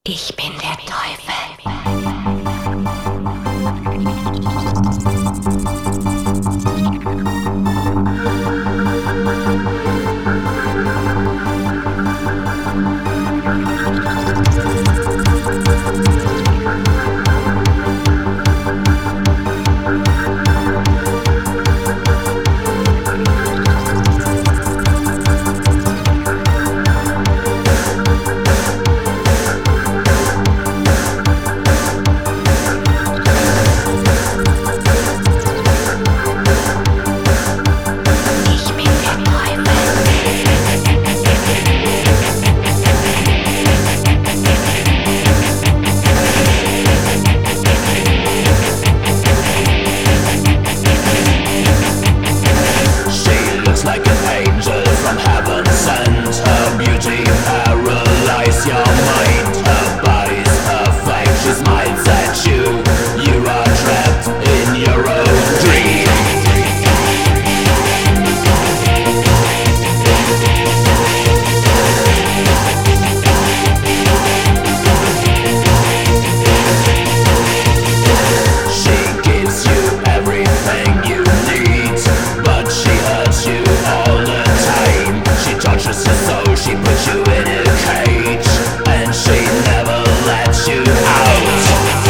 Ich bin der Teufel. Like an angel from heaven sent. Her beauty paralyzes your mind. Her body's perfect, she smiles at you. You are trapped in your own dream. She gives you everything you need, but she hurts you all the time. She tortures your soul, she puts you in a cage, and she never lets you out.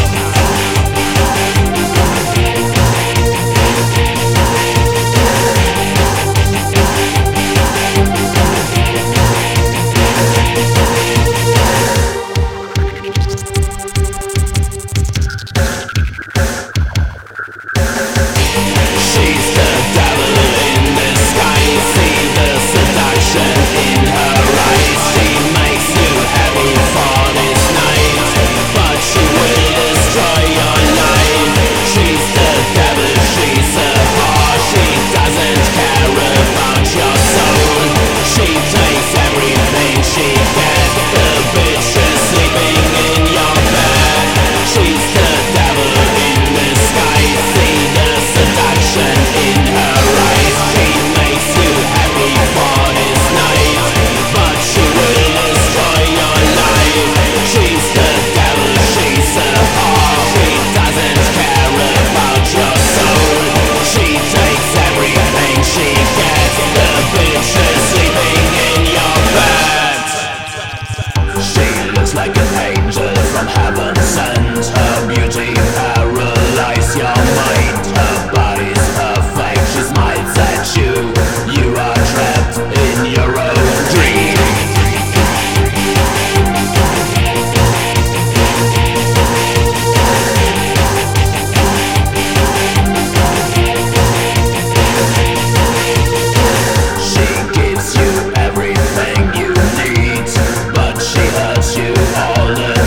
She's the devil in disguise. See the seduction in her eyes. She makes you happy for this night, but she will destroy your life. She's the devil, she's a whore. She doesn't care about your soul. She takes everything she gets. The bitch is sleeping in your bed. She's the devil in disguise. See the seduction in her eyes. She makes you happy for this night, but she will destroy your life. She's the devil, she's a whore. She doesn't care about your soul. She takes everything she gets. The bitch is sleeping in your bed. She looks like an angel from heaven sent. Her beauty paralyzes your mind. Her body's perfect, she smiles at you. You are trapped in your own dream. She gives you everything you need, but she hurts you all the